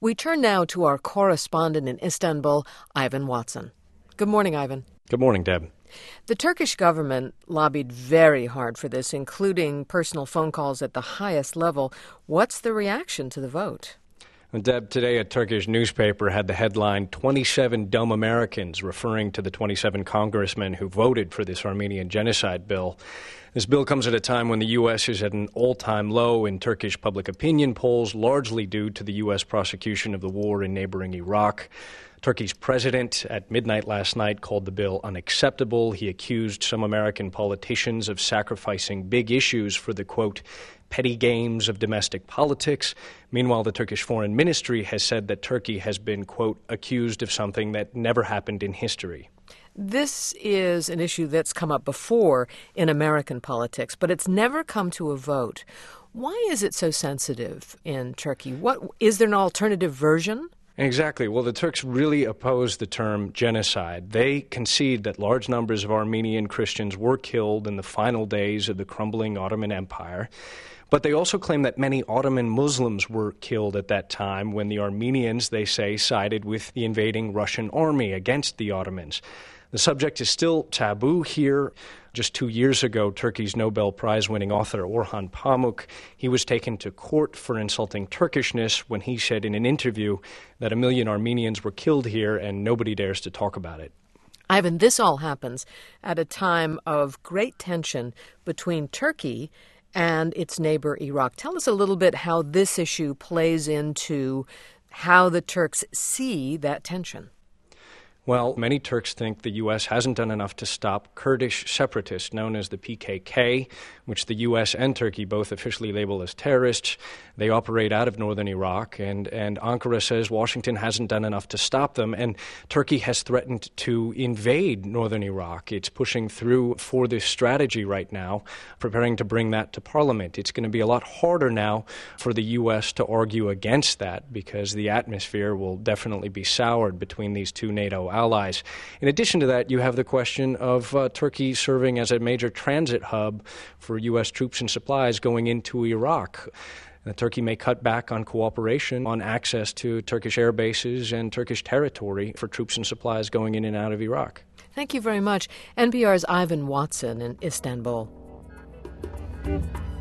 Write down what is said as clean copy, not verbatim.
We turn now to our correspondent in Istanbul, Ivan Watson. Good morning, Ivan. Good morning, Deb. The Turkish government lobbied very hard for this, including personal phone calls at the highest level. What's the reaction to the vote? Deb, today a Turkish newspaper had the headline, 27 Dumb Americans, referring to the 27 congressmen who voted for this Armenian genocide bill. This bill comes at a time when the U.S. is at an all-time low in Turkish public opinion polls, largely due to the U.S. prosecution of the war in neighboring Iraq. Turkey's president, at midnight last night, called the bill unacceptable. He accused some American politicians of sacrificing big issues for the, quote, petty games of domestic politics. Meanwhile, the Turkish Foreign Ministry has said that Turkey has been, quote, accused of something that never happened in history. This is an issue that's come up before in American politics, but it's never come to a vote. Why is it so sensitive in Turkey? Is there an alternative version? Exactly. Well, the Turks really oppose the term genocide. They concede that large numbers of Armenian Christians were killed in the final days of the crumbling Ottoman Empire. But they also claim that many Ottoman Muslims were killed at that time when the Armenians, they say, sided with the invading Russian army against the Ottomans. The subject is still taboo here. Just 2 years ago, Turkey's Nobel Prize-winning author Orhan Pamuk, he was taken to court for insulting Turkishness when he said in an interview that 1 million Armenians were killed here and nobody dares to talk about it. Ivan, this all happens at a time of great tension between Turkey and its neighbor Iraq. Tell us a little bit how this issue plays into how the Turks see that tension. Well, many Turks think the U.S. hasn't done enough to stop Kurdish separatists known as the PKK, which the U.S. and Turkey both officially label as terrorists. They operate out of northern Iraq, and Ankara says Washington hasn't done enough to stop them, and Turkey has threatened to invade northern Iraq. It's pushing through for this strategy right now, preparing to bring that to Parliament. It's going to be a lot harder now for the U.S. to argue against that because the atmosphere will definitely be soured between these two NATO allies. In addition to that, you have the question of Turkey serving as a major transit hub for U.S. troops and supplies going into Iraq. Turkey may cut back on cooperation on access to Turkish air bases and Turkish territory for troops and supplies going in and out of Iraq. Thank you very much. NPR's Ivan Watson in Istanbul.